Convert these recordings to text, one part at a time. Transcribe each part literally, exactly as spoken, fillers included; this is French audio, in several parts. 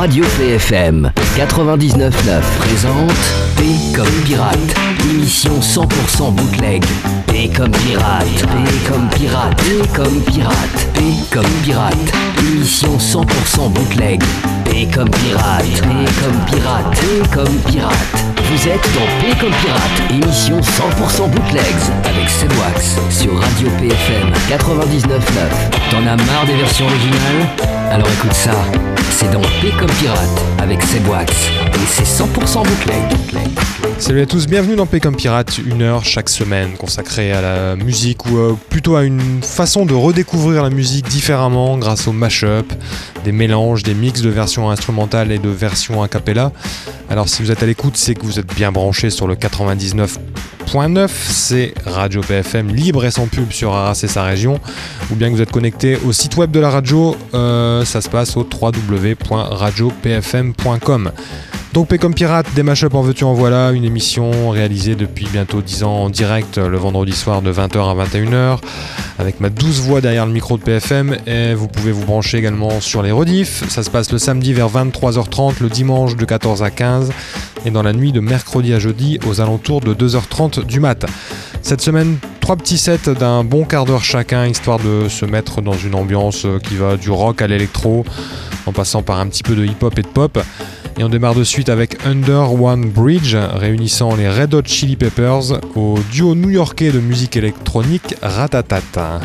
Radio P F M quatre-vingt-dix-neuf neuf présente P comme pirate, émission cent pour cent bootleg. P comme pirate, P comme pirate, P comme pirate, P comme pirate, émission cent pour cent bootleg. P comme pirate, P comme pirate, P comme pirate. Vous êtes dans P comme pirate, émission cent pour cent bootlegs avec Sebwax sur Radio P F M quatre-vingt-dix-neuf neuf. T'en as marre des versions originales? Alors écoute ça, c'est dans P comme pirate avec Sebwax et c'est cent pour cent bootleg. Salut à tous, bienvenue dans P comme pirate, une heure chaque semaine consacrée à la musique ou euh, plutôt à une façon de redécouvrir la musique différemment grâce au mash-up, des mélanges, des mix de versions instrumentales et de versions a cappella. Alors si vous êtes à l'écoute, c'est que vous êtes bien branché sur le quatre-vingt-dix-neuf point neuf, c'est Radio P F M libre et sans pub sur Arras et sa région, ou bien que vous êtes connecté au site web de la radio, euh, ça se passe au w w w point radio p f m point com. Donc P comme pirate, des mashups en veux-tu en voilà, une émission réalisée depuis bientôt dix ans en direct le vendredi soir de vingt heures à vingt et une heures avec ma douce voix derrière le micro de P F M, et vous pouvez vous brancher également sur les rediffs. Ça se passe le samedi vers vingt-trois heures trente, le dimanche de quatorze à quinze et dans la nuit de mercredi à jeudi aux alentours de deux heures trente du mat. Cette semaine, trois petits sets d'un bon quart d'heure chacun, histoire de se mettre dans une ambiance qui va du rock à l'électro en passant par un petit peu de hip-hop et de pop. Et on démarre de suite avec Under One Bridge, réunissant les Red Hot Chili Peppers au duo new-yorkais de musique électronique Ratatata.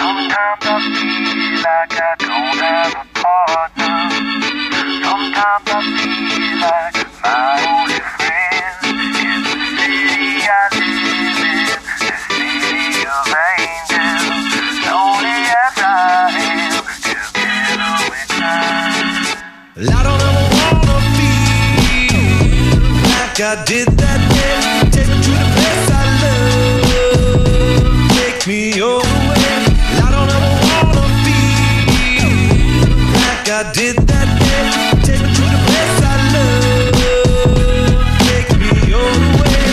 I did that day, take me to the place I love, take me all the way. I don't ever wanna be like I did that day, take me to the place I love, take me all the way.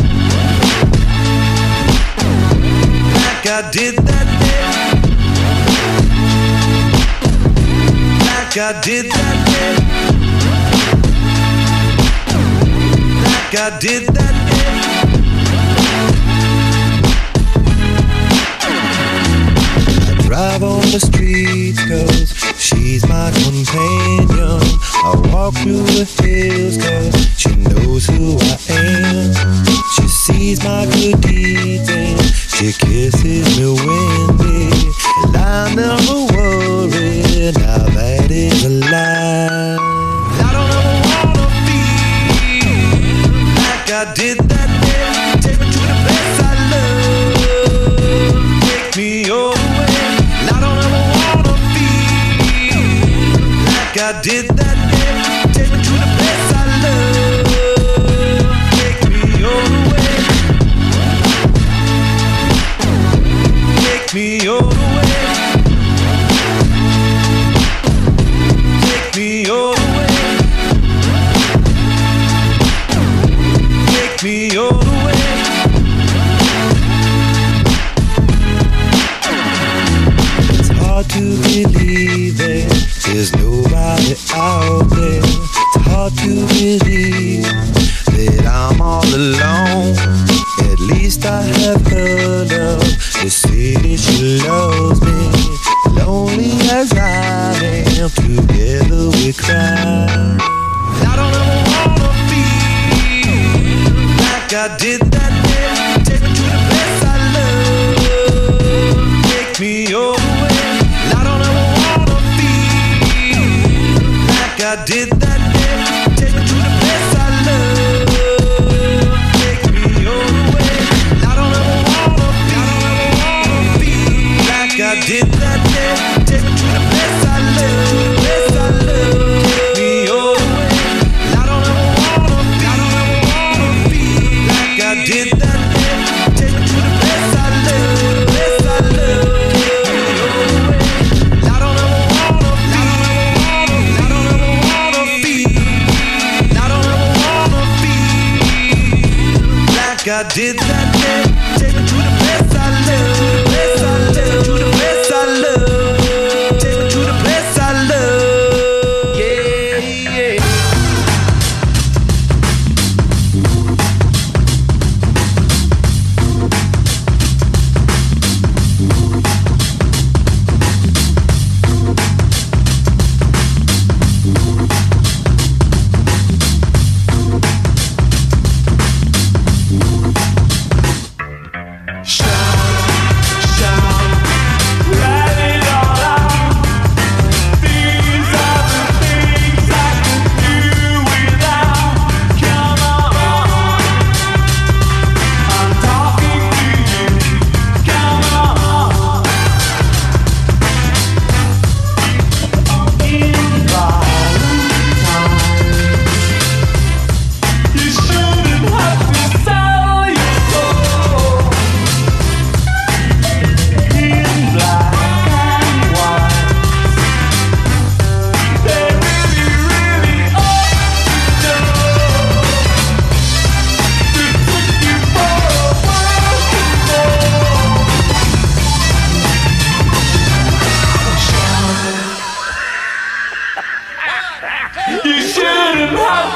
Like I did that day, like I did that day. I did that day. I drive on the streets cause she's my companion. I walk through the hills cause she knows who I am. She sees my good deeds and she kisses me windy. And I never worry, now that is a lie. I don't ever wanna I did that day, take me to the place I love, take me all the way. I don't ever wanna be like I did that day, take me to the place I love, take me all the way, take me all the way, take me all the way. Me all the way. It's hard to believe there's nobody out there. It's hard to believe that I'm all alone. At least I have heard of the city she loves me. Lonely as I am, together we cry. I don't ever wanna I did that day, take me to the place I love, take me all the way. I don't ever wanna be like I did that day, take me to the place I love, take me all the way. I don't ever wanna be, I don't ever wanna be like I did that day, take me to the place I love, place I love, take me all the way. I don't ever wanna be, I don't ever wanna be I did that day, take me to the place I love, place I love, take me all the way. I don't ever wanna be, I don't ever wanna be, I don't ever wanna be like I did that day, take me to the place I love, place I love, to the place I love, take me to the place I love, yeah, yeah.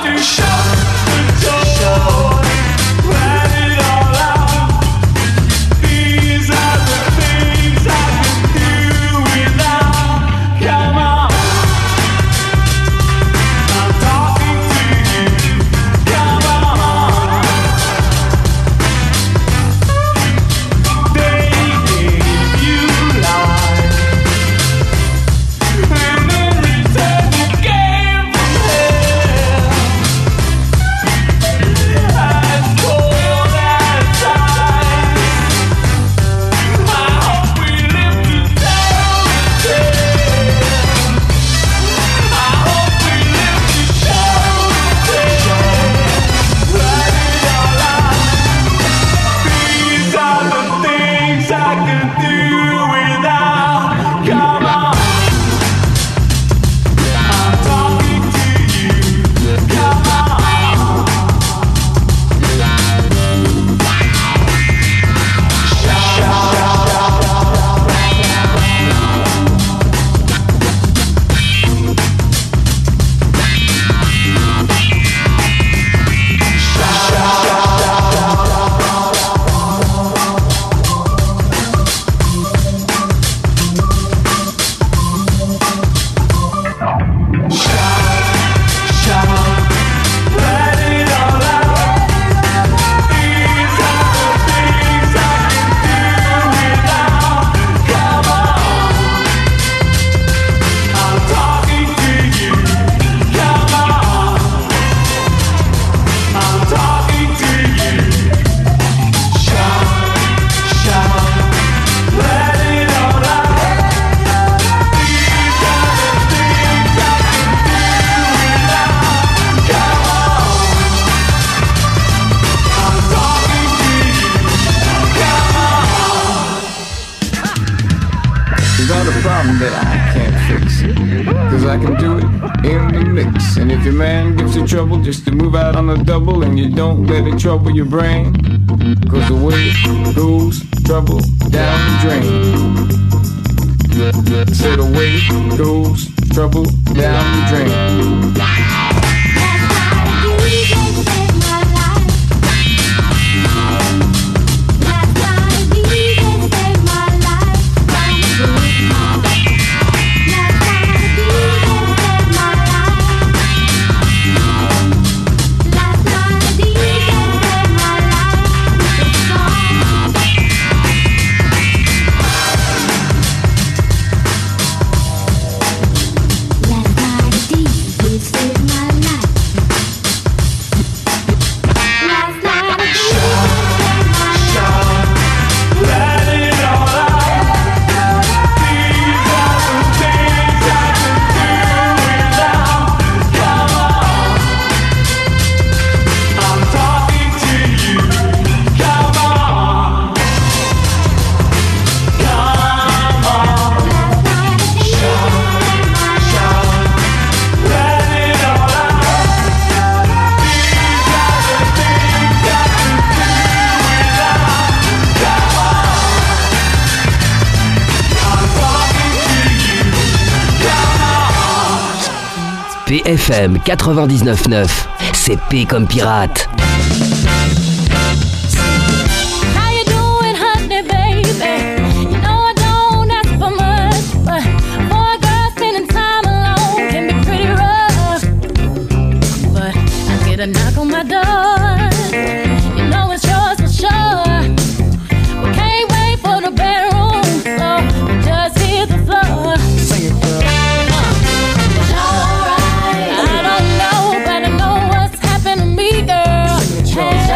problem that I can't fix, cause I can do it in the mix. And if your man gives you trouble, just to move out on the double, and you don't let it trouble your brain, cause the way it goes, trouble down the drain. So the way it goes, trouble down the drain. P F M quatre-vingt-dix-neuf neuf, c'est P comme pirate. A knock on my door, you know it's yours for sure. We can't wait for the bedroom, so we just hit the floor. Sing it, girl. Uh, alright. I don't know, but I know what's happened to me, girl. Sing it,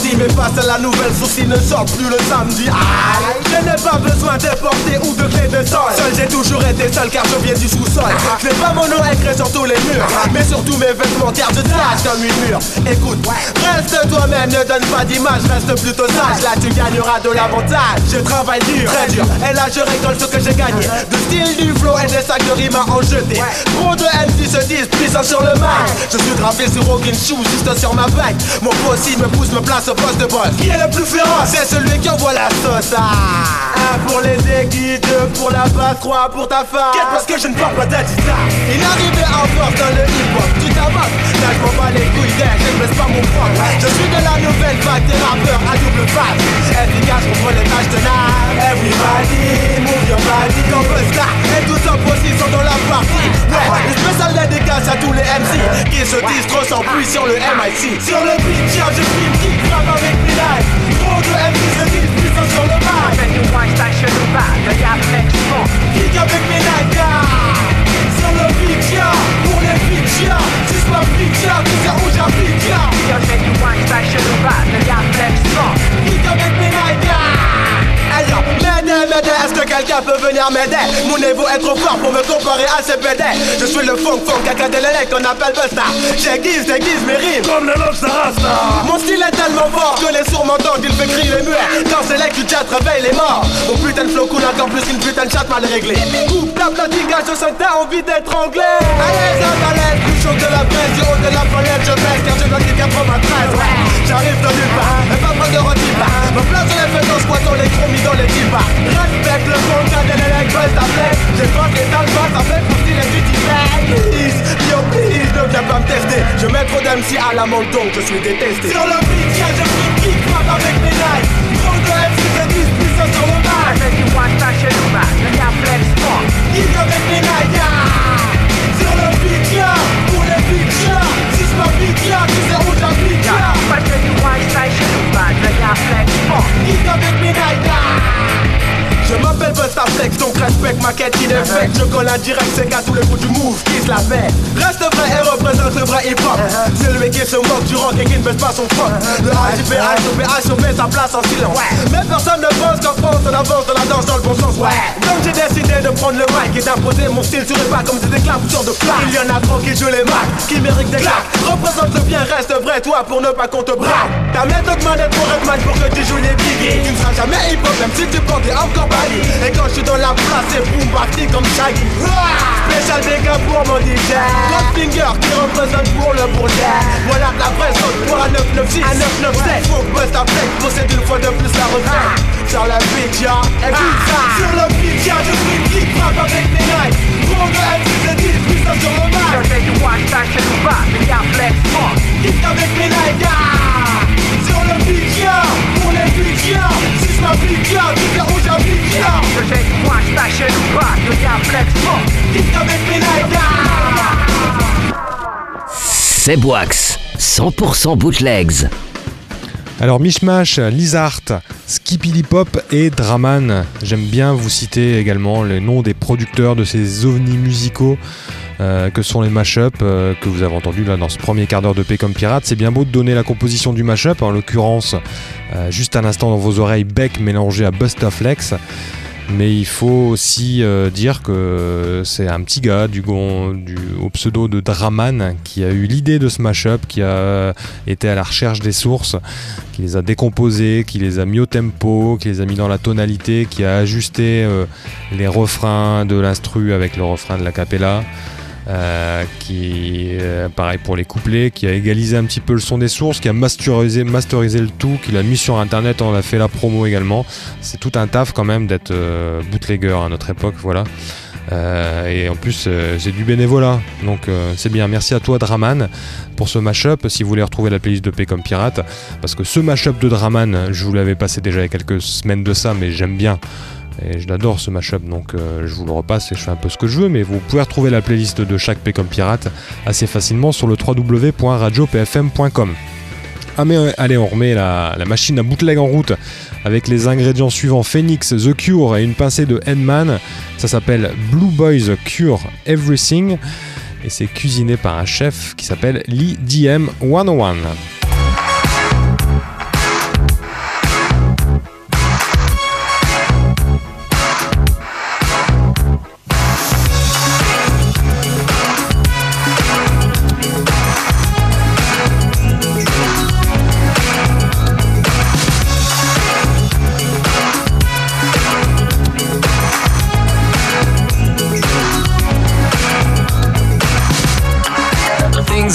sortie, mais face à la nouvelle souci ne sort plus le samedi. Aïe, je n'ai pas besoin de porter ou de clé de sol. Seul j'ai toujours été seul car je viens du sous-sol. Je n'ai pas mon nom écrit sur tous les murs, mais surtout mes vêtements car je tâche comme une mur. Écoute, reste toi-même, ne donne pas d'image, reste plutôt sage. Là tu gagneras de l'avantage. Je travaille dur, très dur, et là je récolte ce que j'ai gagné. De style, du flow et des sacs de rimes à en jeter. Trop de M C se disent puissants sur le mic. Je suis gravé sur aucune shoe, juste sur ma bague. Mon possible me pousse, me place au poste de boss. Qui est le plus féroce? C'est celui qui envoie la sauce. Ah. Un pour les aiguilles, deux pour la basse, trois pour ta femme. Quête parce que je ne parle pas d'Adita. Il arrivait en force dans le hip-hop. Tu t'avances, là je m'en bats les couilles d'air, je ne baisse pas mon poids. Je suis de la nouvelle vague des rappeurs à double face. Efficace contre les tâches tenaces. Everybody, move your body. Comme Busta et tout en position dans la partie. Ouais, une spéciale dédicace à tous les M C qui se disent trop sans pluie sur le M I C. Sur le beat, tiens, je filme, qui frappe avec mes lives. Trop de M C se disent puissants sur le mic. Kick avec mes niggas. Sur le beat, tiens, pour les beats, tiens. Si je m'applique, tiens, tu sais où j'applique, tiens. Kick avec mes niggas. Hey yo, m'aider, m'aider, est-ce que quelqu'un peut venir m'aider? Mon niveau est trop fort pour me comparer à ces B D. Je suis le funk funk, caca de l'élec qu'on appelle Busta. J'aiguise, déguise mes rimes comme le lobster rasta. Mon style est tellement fort que les sourds m'entendent, il fait crier les muets. Quand c'est là que tu chat, réveille les morts. Mon putain de flow coule encore plus qu'une putain de chat mal réglée. Coupe la platigage, je sens que t'as envie d'être anglais. Allez, ça t'allait, plus chaud que la braise, du haut de la palette, je baisse car je dois dire quatre-vingt-treize. Ouais, j'arrive de nulle part, et pas prendre de retipa. Me place sur les fesses en squattant les chromis dans les tipas. Respecte le fond, qu'a des lélèques, baisse ta plaie. J'ai pas les talbas, ça fait pour style et du design. Please, yo please, ne viens pas me tester. Je mets trop d'M C à la menton, je suis détesté. Sur le beat, tiens, je fais kick, frappe avec mes knives. Trop de M C se disent puissants sur le mic. Kick avec mes knives, yeah. Sur le beat, tiens, pour les beats, tiens. Si je m'applique, tiens, tu sais où j'applique, tiens. Kick avec mes knives, yeah. Je m'appelle Busta Flex, donc respecte ma quête ineffecte. Je colle en direct, c'est qu'à tous les coups du move qui se la fait. Reste vrai et représente le vrai hip-hop. C'est le mec qui se moque du rock et qui ne baisse pas son froc. Le H I P H O P H O P sa place en silence. Mais personne ne pense qu'en France on avance de la danse dans le bon sens. Ouais. Donc j'ai décidé de prendre le mic et d'imposer mon style sur les pas comme des éclaboussures de flamme. Il y en a trop qui jouent les macs, qui méritent des claques. Représente le bien, reste vrai toi pour ne pas qu'on te braque. Ta méthode manette pour être mal pour que tu joues les biggies. Tu ne seras jamais hip-hop même si tu portes encore bas. Et quand je suis dans la place, c'est boom basti comme Shaggy. Spécial dégâts pour mon D J Godfinger qui représente pour le bourget. Voilà la vraie saute pour un neuf neuf six, un neuf neuf sept. Faut que Busta Flex possède une fois de plus la recette. Sur le beat, ya, écoute ça. Sur le beat, ya, je suis kick, frappe avec mes knives. Trop de M C se disent puissants sur le mic. Kick avec mes knives, ya. Sur le beat, ya, pour les beats, ya. Si je m'applique, ya, tu sais où j'applique, ya. Kick avec mes knives, ya. C'est Boax, cent pour cent bootlegs. Alors Mishmash, Lizard, Skippily Pop et Draman. J'aime bien vous citer également les noms des producteurs de ces ovnis musicaux euh, que sont les mashups euh, que vous avez entendus là dans ce premier quart d'heure de P comme Pirate. C'est bien beau de donner la composition du mashup, en l'occurrence euh, juste à l'instant dans vos oreilles Beck mélangé à Busta Flex. Mais il faut aussi euh, dire que c'est un petit gars du, du, au pseudo de Draman qui a eu l'idée de ce mashup, qui a été à la recherche des sources, qui les a décomposées, qui les a mis au tempo, qui les a mis dans la tonalité, qui a ajusté euh, les refrains de l'instru avec le refrain de la cappella. Euh, qui euh, pareil pour les couplets, qui a égalisé un petit peu le son des sources, qui a masterisé, masterisé le tout, qui l'a mis sur internet, on a fait la promo également. C'est tout un taf quand même d'être euh, bootlegger à notre époque, voilà. Euh, et en plus euh, c'est du bénévolat, donc euh, c'est bien. Merci à toi Draman pour ce mashup. Si vous voulez retrouver la playlist de P comme Pirate, parce que ce mashup de Draman, je vous l'avais passé déjà il y a quelques semaines de ça, mais j'aime bien. Et je l'adore ce mashup, donc euh, je vous le repasse et je fais un peu ce que je veux, mais vous pouvez retrouver la playlist de chaque P comme Pirate assez facilement sur le w w w point radio p f m point com. Ah mais euh, allez, on remet la, la machine à bootleg en route avec les ingrédients suivants: Phoenix, The Cure et une pincée de Henman. Ça s'appelle Blue Boys Cure Everything et c'est cuisiné par un chef qui s'appelle Lee D M cent un.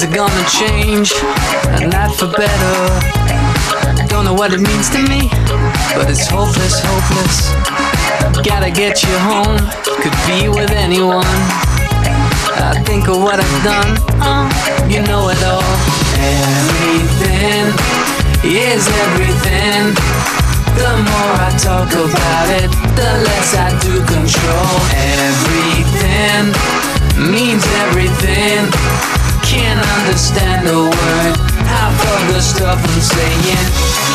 things are gonna change, and not for better. Don't know what it means to me, but it's hopeless, hopeless. Gotta get you home, could be with anyone. I think of what I've done, uh, you know it all. Everything is everything. The more I talk about it, the less I do control. Everything means everything. Can't understand a word, half of the stuff I'm saying.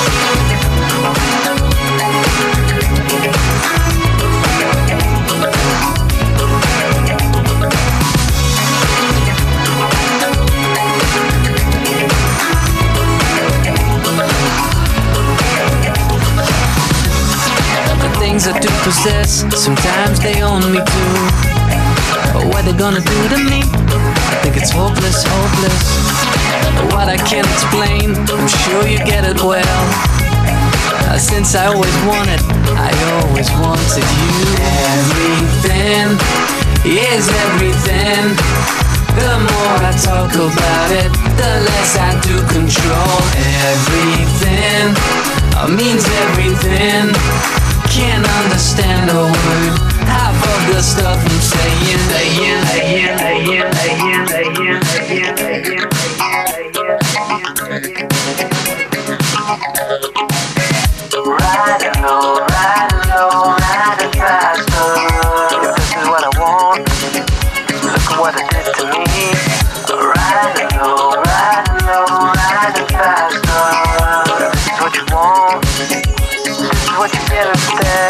The things I do possess, sometimes they own me too. But what they gonna do to me? I think it's hopeless, hopeless. What I can't explain, I'm sure you get it well. Uh, since I always wanted, I always wanted you. Everything is everything. The more I talk about it, the less I do control. Everything uh, means everything. Can't understand a word, half of the stuff I'm saying. Saying, saying, saying, saying, saying, saying, saying, riding low, riding low, riding faster. This is what I want. Look at what it did to me. Riding low, riding low, riding faster. This is what you want. This is what you get instead.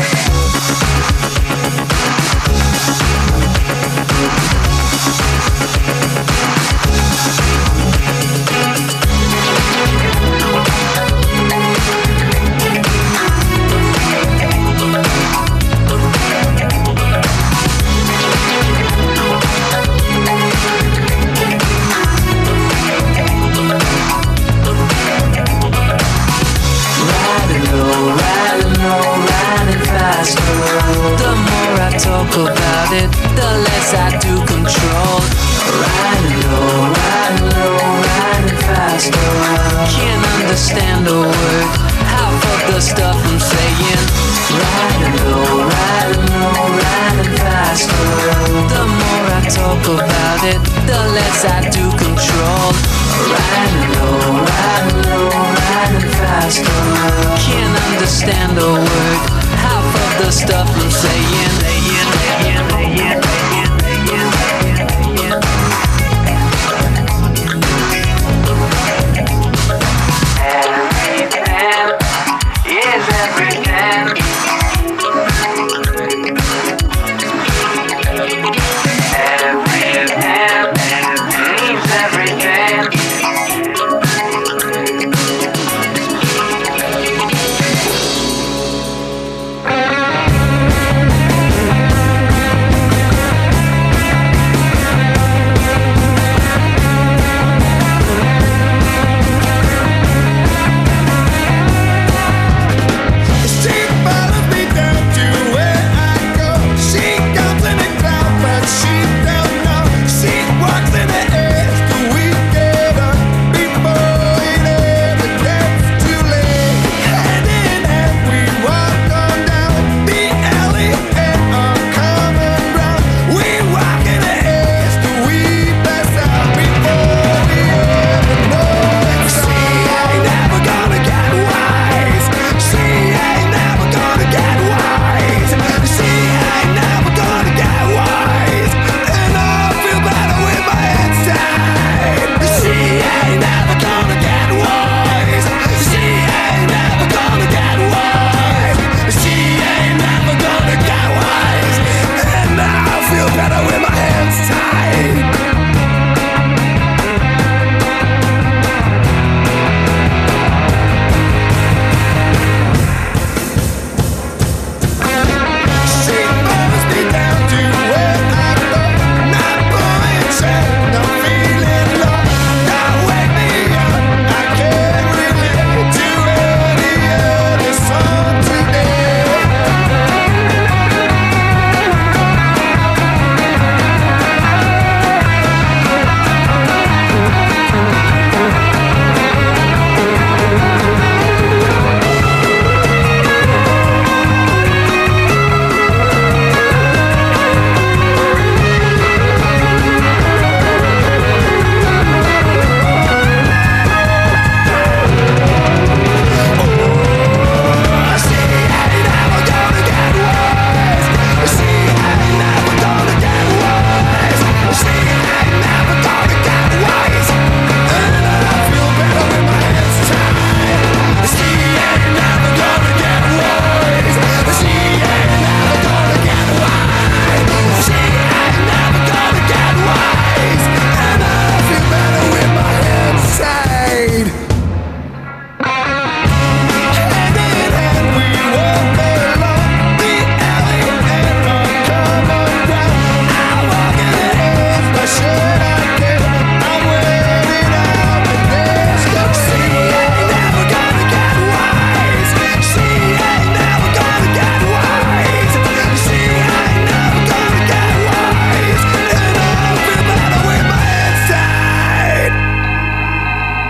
The more I talk about it, the less I do control. Riding low, riding low, riding faster. Can't understand a word, half of the stuff I'm saying. Riding low, riding low, riding faster. The more I talk about it, the less I do control. Riding low, riding low, riding faster. Can't understand a word, half of the stuff I'm saying. Saying, saying, saying, saying, saying, saying, everything is everything. Everything means everything.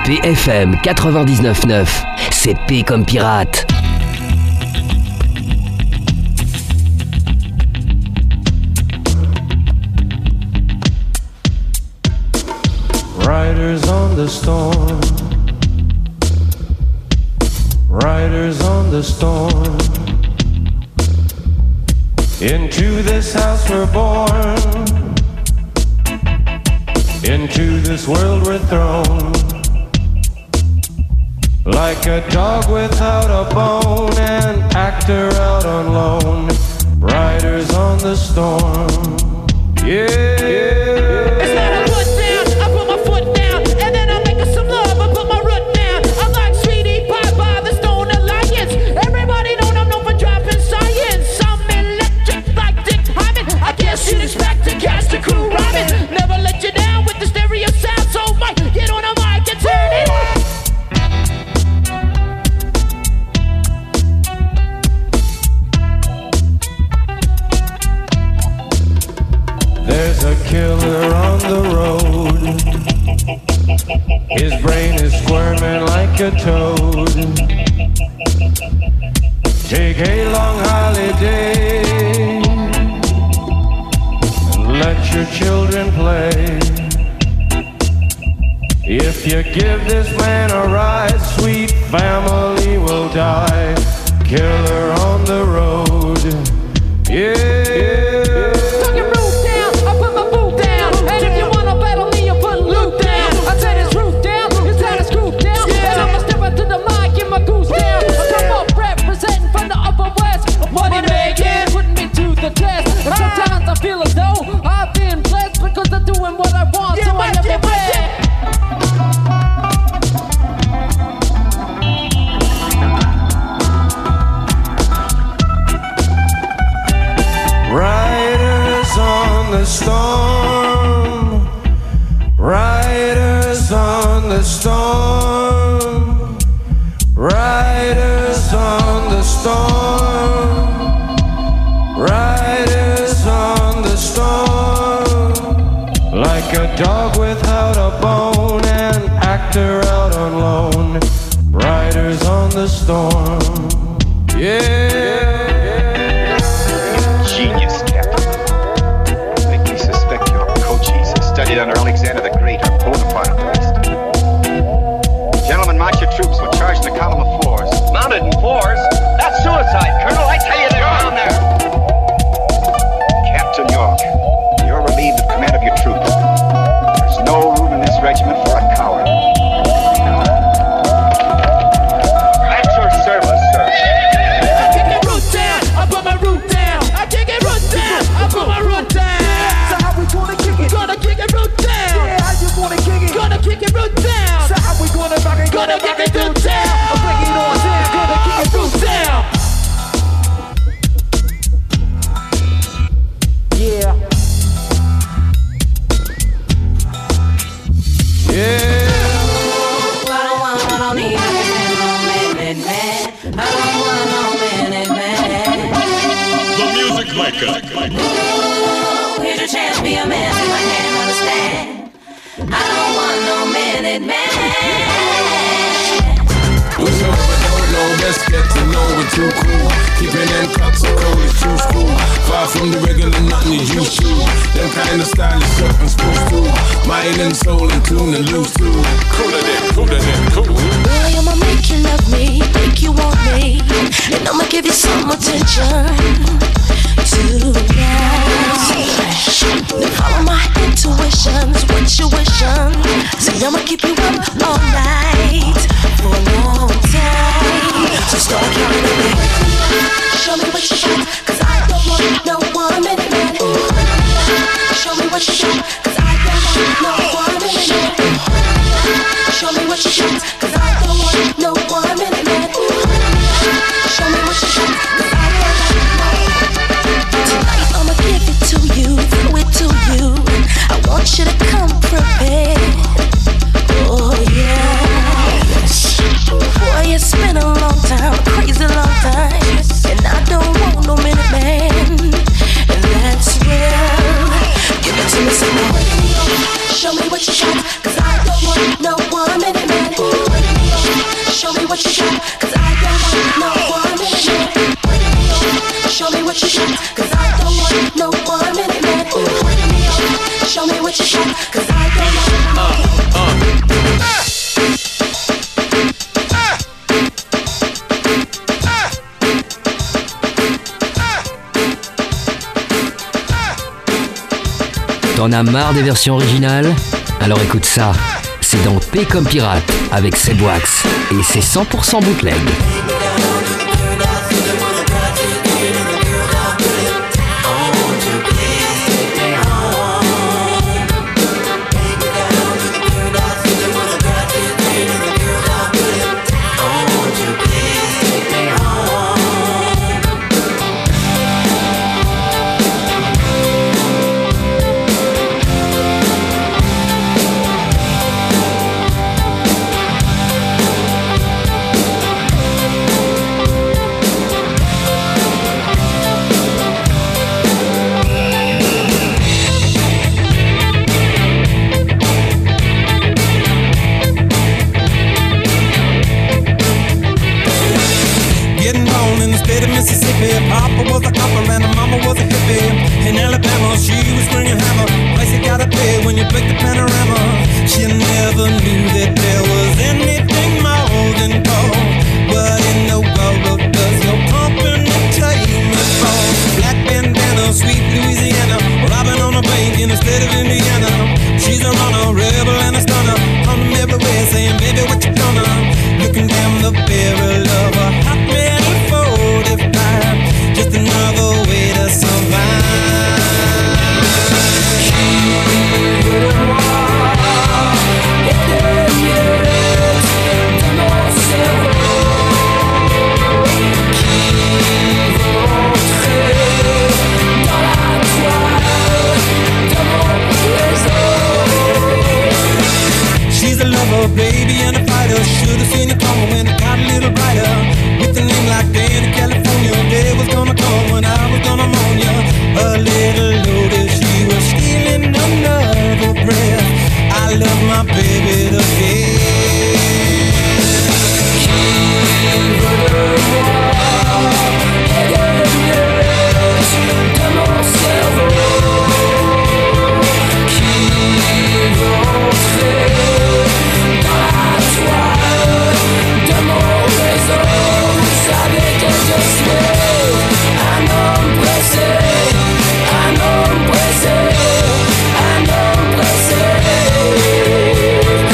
P F M quatre-vingt-dix-neuf neuf, c'est P comme pirate. Riders on the storm, riders on the storm. Into this house we're born, into this world we're thrown. Like a dog without a bone, an actor out on loan. Riders on the storm, yeah, yeah. It's not a put down, I put my foot down, and then I'm making some love, I put my root down. I'm like Sweetie Pie by the Stone Alliance. Everybody know I'm known for dropping science. I'm electric like Dick Hyman. I guess you'd expect to catch the crew rhyming. Never let you down with the stereo sound, so Mike, get on the mic and turn it on. There's a killer on the road. His brain is squirming like a toad. Take a long holiday and let your children play. If you give this man a ride, sweet family will die. Killer on the road, yeah. Sometimes I feel as though I've been blessed because I'm doing what I want, yeah, so I never yeah, Riders on the storm, riders on the storm, riders on the storm, riders on the storm. Like a dog without a bone, an actor out on loan. Riders on the storm, yeah. Genius, Captain. Make me suspect your coaches have studied under Alexander the Great or Bonaparte at least. Gentlemen, march your troops. We're charging the column of fours. Mounted in fours? That's suicide, Colonel. I tell you, they're down there. Captain York, you're relieved of command of your troops. There's no room in this regiment for a coward. At your service, sir. I kick it root down, I put my root down. I kick it root down, I put my root down. So how we gonna kick it? Gonna kick it root down. Yeah, how you gonna kick it? Gonna kick it root down. So how we gonna rock it? Gonna kick it root down. I'm breaking on down, gonna kick it root down. Yeah. Yeah. I don't want, I don't need no minute man. I don't want no minute man. The music maker. Ooh, here's your chance, be a man, if I can't understand. I don't want no minute man. What's up, I don't know, let's get to know we're too cool. Keeping them cuts so cold, it's too school. Far from the regular nothing you used to. Them kind of style is something supposed to. Mind and soul and tune and loose too. Cooler than, cooler than, cool. Boy, I'ma make you love me, make you want me, and I'ma give you some attention tonight. Now follow my intuitions, what you wishing. See, I'ma keep you up all night for a long time. So start counting on me. Show me what you got, cause I don't want no one minute man. Show me what you got, cause I don't want no one minute man. Show me what you got, cause I don't want no one minute man. Show me what you got, cause I don't want no. Tonight I'ma give it to you, throw it to you. I want you to come prepared. Oh yeah. Boy, it's been a long time, a crazy long time, and I don't want no minute man. And that's real. Give it to me some more. Show me what you got, cause I don't want no one minute man. what you got, cause I don't want no one minute man. Bring me on, show me what you got, cause I don't want no one minute man. Bring me on, show me what you got, cause I don't want no uh, uh. T'en as marre des versions originales? Alors écoute ça, c'est dans P comme Pirate avec Seb Wax et c'est cent pour cent bootleg. Mississippi, Papa was a copper and her mama was a hippie. In Alabama, she was swinging hammer. Price you gotta pay when you break the panorama. She never knew that there was anything more than gold. What in the world does your company take me for? Black bandana, sweet Louisiana, robbing on a bank in the state of Indiana. She's a runner, rebel and a stunner. On them everywhere saying, baby, what you gonna? Looking down the barrel of a hot metal forty-five, just another way to survive. She's a lover, baby, and a fighter. Should've seen it coming when it got a little brighter. With a name like Danny California, day was gonna come when I was gonna moan ya. A little loaded, she was stealing another breath. I love my baby to death. De mon cerveau qui rentrait dans la toile de mon réseau. Vous savez que je suis un homme pressé, un homme pressé, un homme pressé.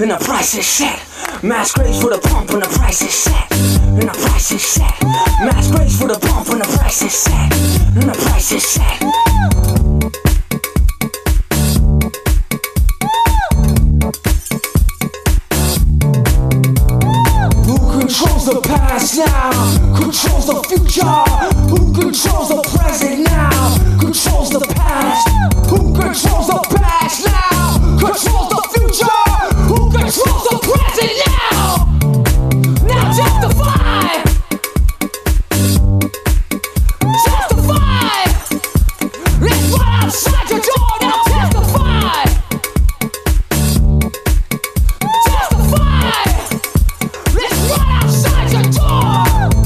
and the price is set. Mass graves for the pump and the price is set. And the price is set. Mass graves for the pump and the price is set. And the price is set. Controls the past now, controls the future. Who controls the present now, controls the past. Who controls the past now, controls the future. Who controls the present now? Now testify. Testify. It's right outside your door. Now testify. Testify. It's right outside your door.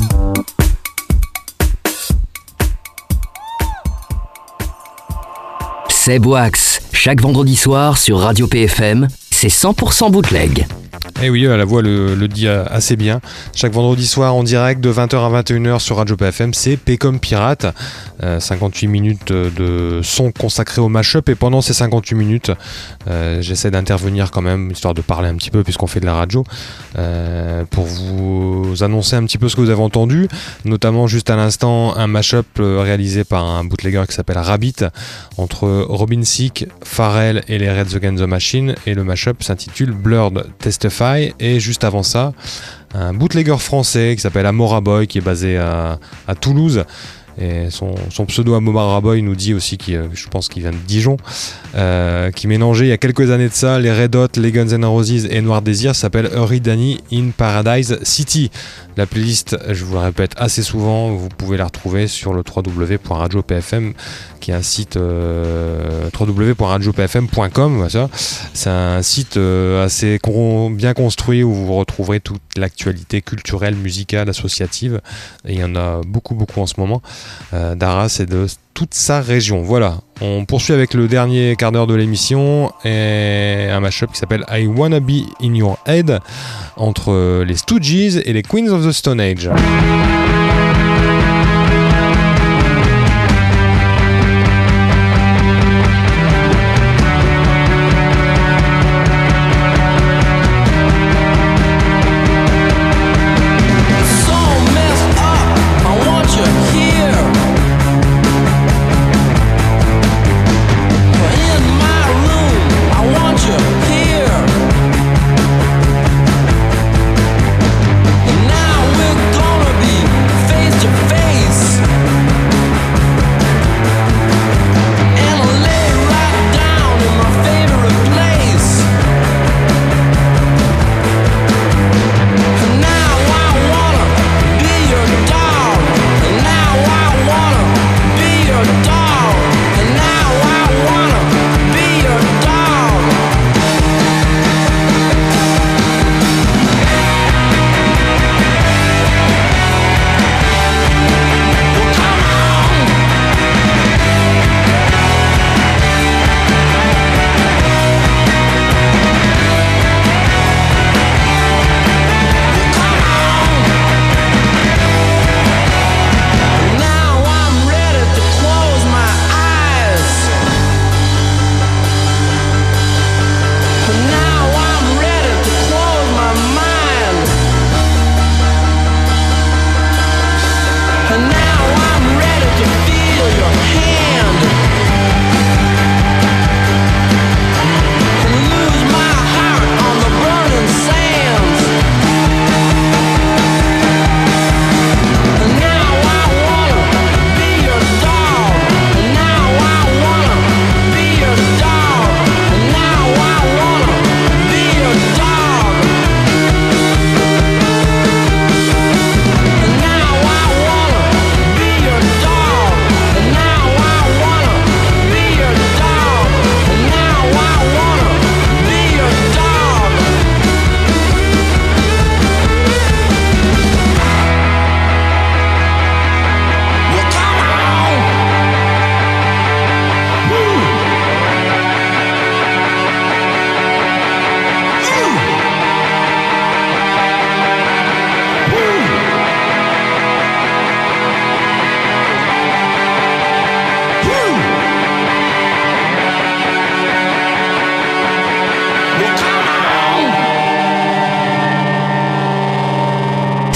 Seb Wax, chaque vendredi soir sur Radio P F M, c'est cent pour cent bootleg. Eh oui, la voix le, le dit assez bien. Chaque vendredi soir en direct de vingt heures à vingt et une heures sur Radio P F M, c'est P comme Pirate. Euh, cinquante-huit minutes de son consacré au mashup. Et pendant ces cinquante-huit minutes, euh, j'essaie d'intervenir quand même, histoire de parler un petit peu puisqu'on fait de la radio, euh, pour vous annoncer un petit peu ce que vous avez entendu. Notamment juste à l'instant, un mashup réalisé par un bootlegger qui s'appelle Rabbit entre Robin Thicke, Pharrell et les Rage Against the Machine. Et le mashup s'intitule Blurred Testify. Et juste avant ça, un bootlegger français qui s'appelle Amora Boy, qui est basé à, à Toulouse. Et son, son pseudo Amora Boy nous dit aussi qu'il, je pense qu'il vient de Dijon, euh, qui mélangeait il y a quelques années de ça les Red Hot, les Guns N' Roses et Noir Désir. S'appelle Hurry Danny in Paradise City. La playlist, je vous le répète assez souvent, vous pouvez la retrouver sur le w w w point radio p f m, qui est un site euh, w w w point radio p f m point com. Voilà. C'est un site euh, assez con, bien construit où vous retrouverez toute l'actualité culturelle, musicale, associative. Et il y en a beaucoup, beaucoup en ce moment, euh, d'Arras et de toute sa région. Voilà, on poursuit avec le dernier quart d'heure de l'émission et un mashup qui s'appelle I Wanna Be In Your Head entre les Stooges et les Queens of the Stone Age.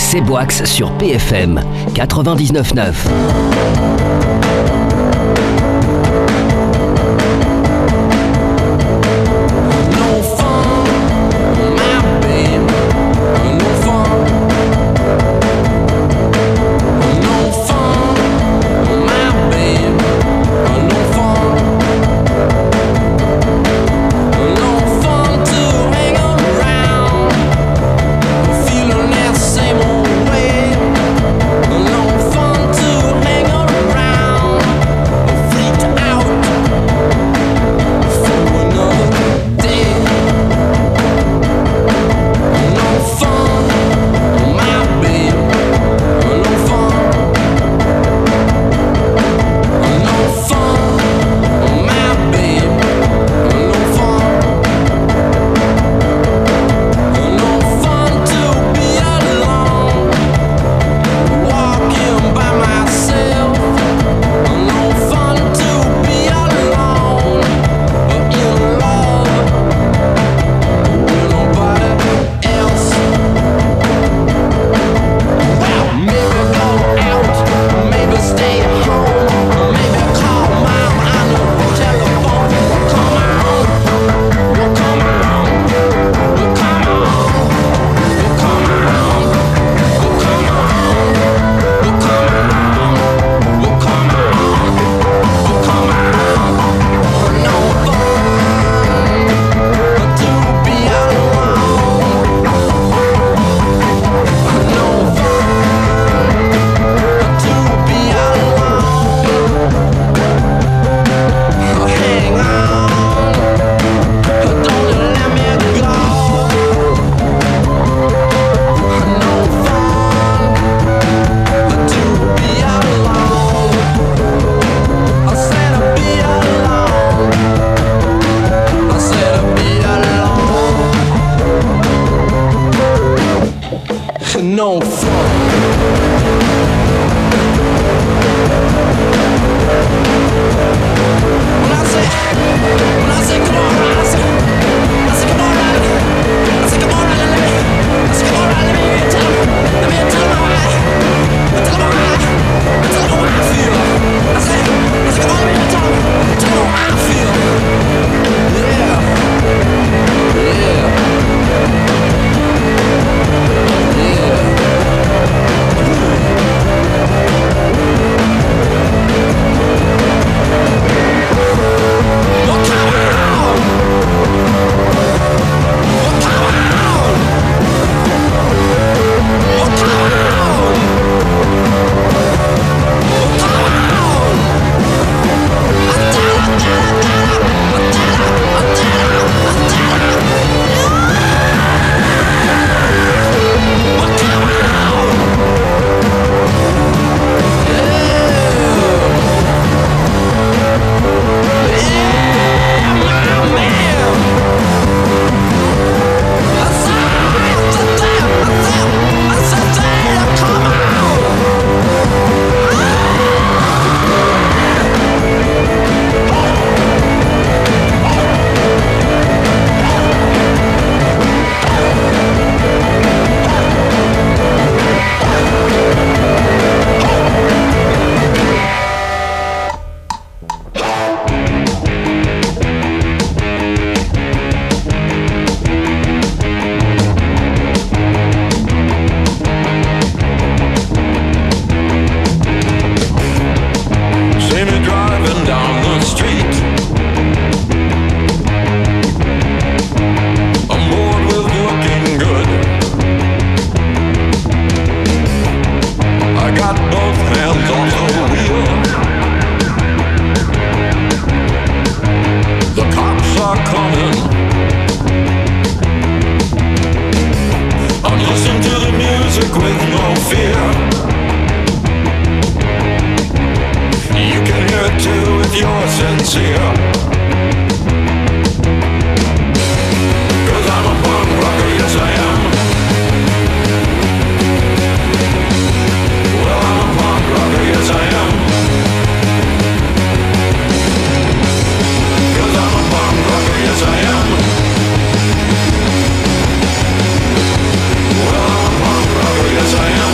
c'est Boix sur P F M quatre-vingt-dix-neuf neuf. Yes, I am.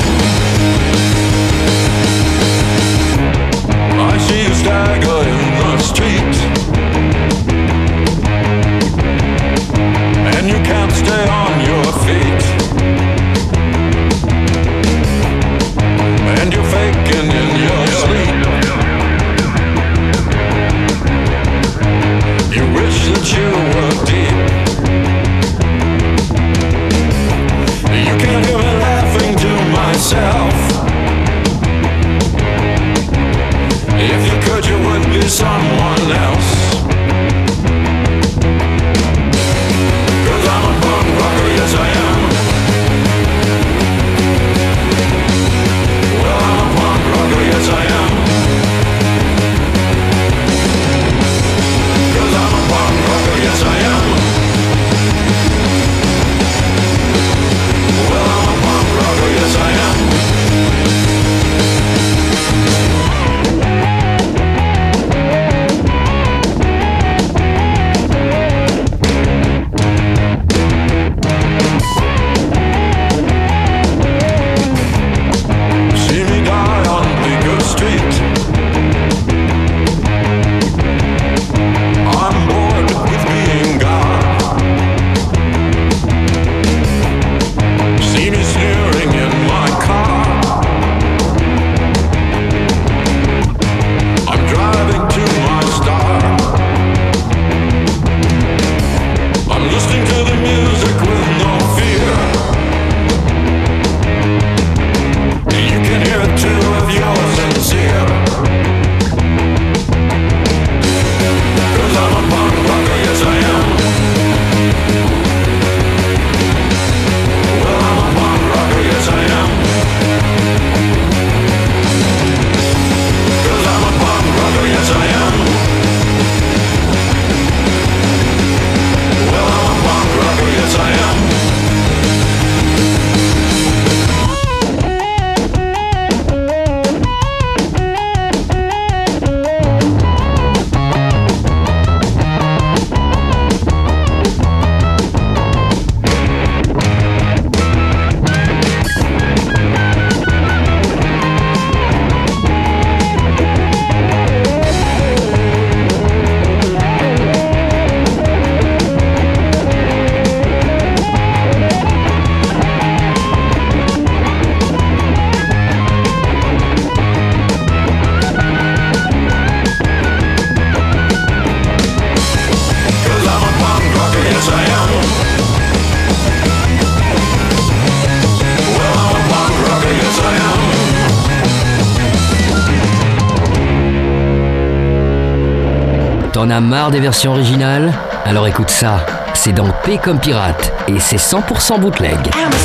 T'en as marre des versions originales? Alors écoute ça, c'est dans P comme Pirate et c'est cent pour cent bootleg.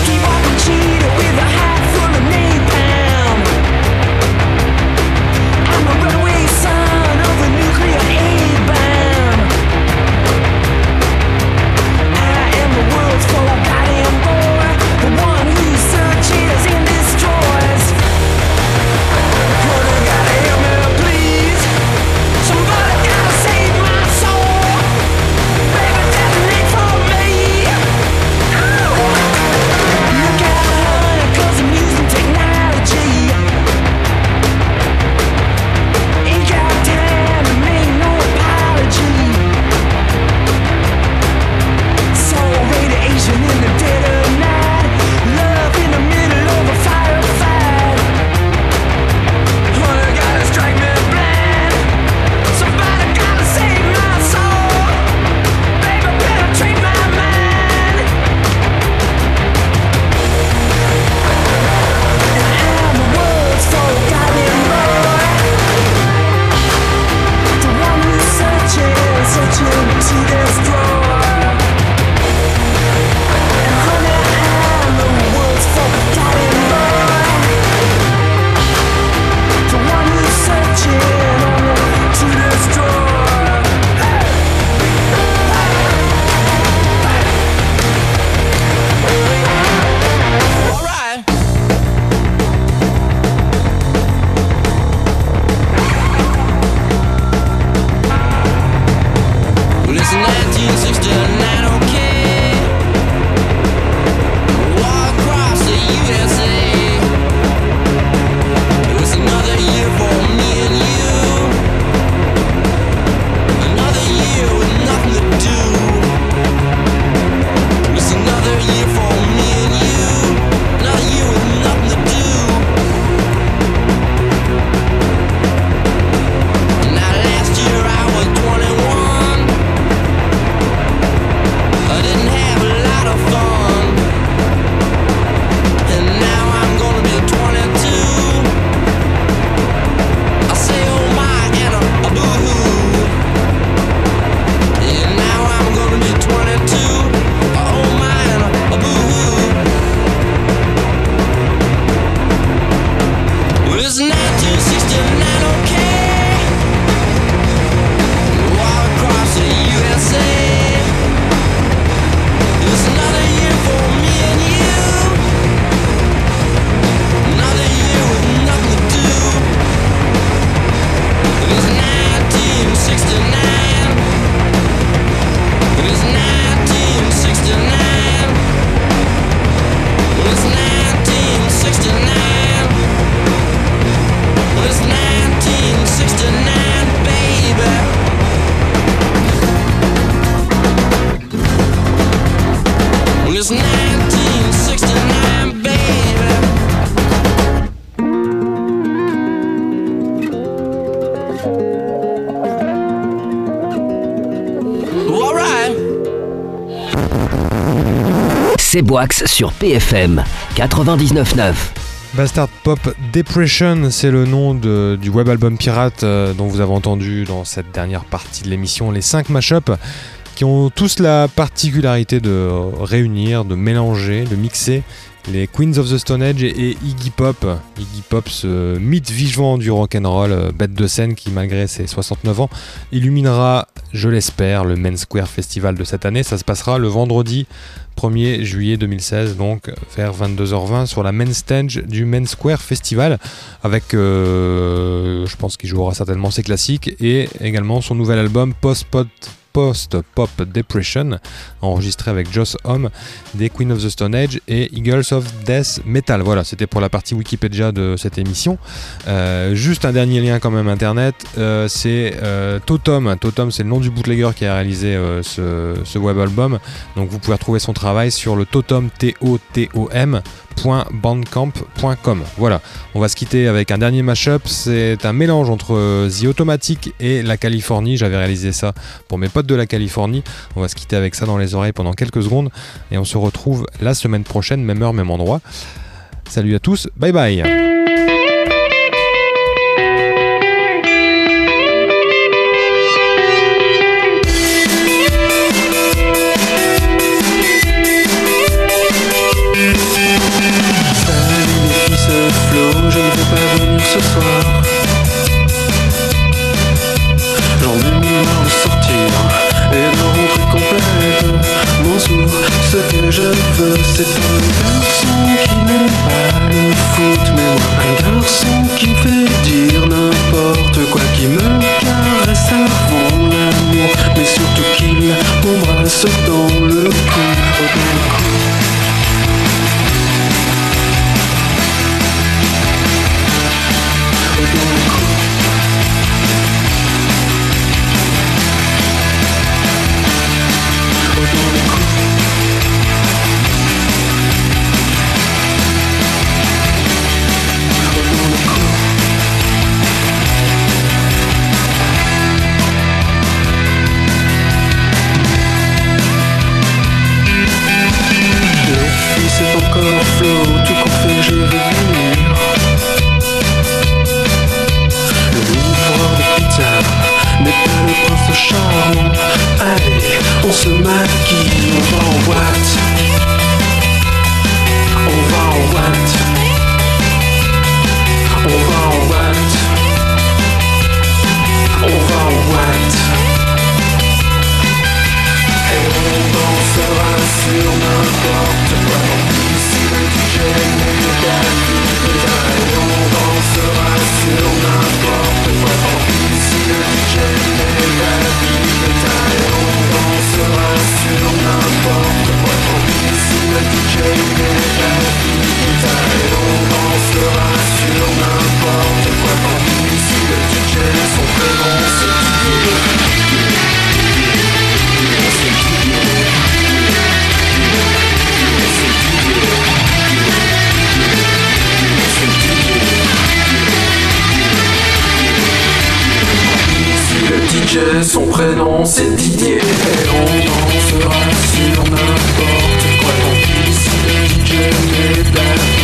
C'est Boax sur P F M quatre-vingt-dix-neuf neuf. Bastard Pop Depression, c'est le nom de, du web album pirate euh, dont vous avez entendu dans cette dernière partie de l'émission les cinq mashups qui ont tous la particularité de réunir, de mélanger, de mixer les Queens of the Stone Age et Iggy Pop. Iggy Pop, ce mythe vivant du rock'n'roll, euh, bête de scène qui, malgré ses soixante-neuf ans, illuminera, je l'espère, le Main Square Festival de cette année. Ça se passera le vendredi premier juillet deux mille seize, donc vers vingt-deux heures vingt sur la main stage du Main Square Festival, avec, euh, je pense qu'il jouera certainement ses classiques et également son nouvel album Post-Pot Post-Pop Depression, enregistré avec Joss Homme des Queen of the Stone Age et Eagles of Death Metal. Voilà, c'était pour la partie Wikipédia de cette émission. Euh, juste un dernier lien quand même internet, euh, c'est euh, Totom. Totom, c'est le nom du bootlegger qui a réalisé euh, ce, ce web album. Donc vous pouvez retrouver son travail sur le totom, T O T O M bandcamp point com. Voilà, on va se quitter avec un dernier mashup. C'est un mélange entre The Automatic et la Californie. J'avais réalisé ça pour mes potes de la Californie. On va se quitter avec ça dans les oreilles pendant quelques secondes et on se retrouve la semaine prochaine, même heure, même endroit. Salut à tous, bye bye. soir. J'en ai marre de sortir et de rentrer complètement sourd. Ce que je veux, c'est un garçon qui n'aime pas le foot, mais moi un garçon qui me fait dire n'importe quoi, qui me caresse avant l'amour, mais surtout qu'il m'embrasse dans le cou, oh, dans le cou. Oh, dans le cou. Oh, dans le cou. C'est encore flot, tout qu'on fait, je vais venir. Le livreur de pizza n'est pas le prince charmant. Allez, on se maquille, on va en boîte. On va en boîte. On va en boîte. On va en boîte. Et on dansera sur n'importe quoi. Si le D J n'est pas et on dansera sur n'importe quoi. Tant pis si le D J n'est pas et on dansera sur n'importe quoi. Tant pis si le D J n'est pas et on dansera sur n'importe quoi. Tant pis si le D J son prénom c'est le D J, son prénom c'est Didier. Et on dansera sur n'importe quoi. Tant pis si le D J n'est pas